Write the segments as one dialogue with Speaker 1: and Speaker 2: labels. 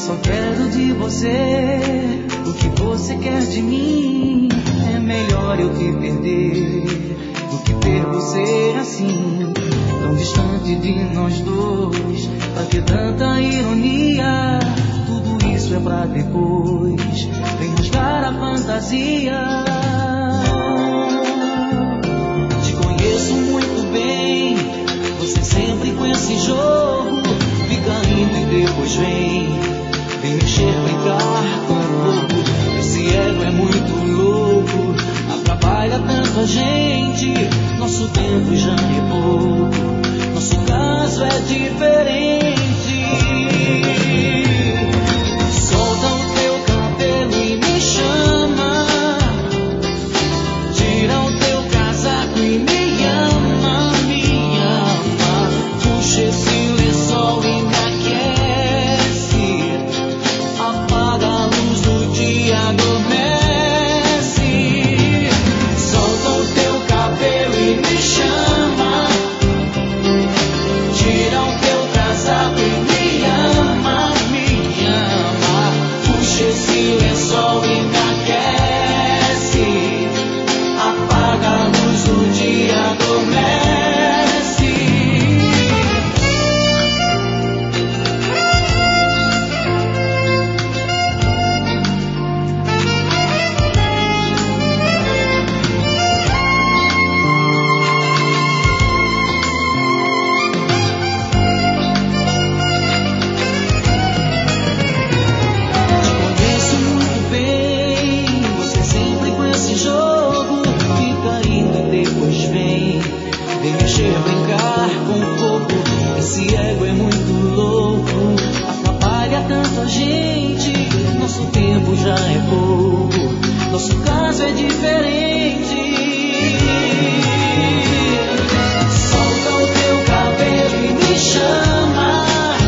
Speaker 1: só quero de você o que você quer de mim. É melhor eu te perder do que ter você assim, tão distante de nós dois. Pra que tanta ironia? Tudo isso é pra depois. Vem rasgar a fantasia. Te conheço muito bem, você sempre com esse jogo. Fica indo e depois vem mexer, brincar com o corpo. Esse ego é muito louco, atrapalha tanto a gente. Nosso tempo já é pouco, nosso caso é diferente. Solta o teu cabelo e me chama, tira o teu casaco e me ama, me ama. Puxa esse lençol e me aquece, apaga a luz do dia, adormece. Solta o teu cabelo e me chama, tira o teu casaco e me ama, me ama. Puxa esse lençol e me aquece, apaga a luz do dia, adormece. Conheço muito bem, você sempre com esse jogo. Fica indo e depois vem mexer, brincar com o fogo. Esse ego é muito louco, atrapalha tanto a gente. Nosso tempo já é pouco, nosso caso é diferente. Solta o teu cabelo e me chama,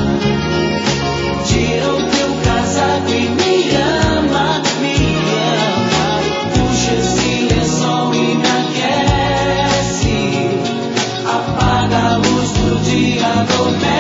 Speaker 1: tira o teu casaco e me ama, me ama. Puxa esse lençol e me aquece, apaga a luz do dia, adormece.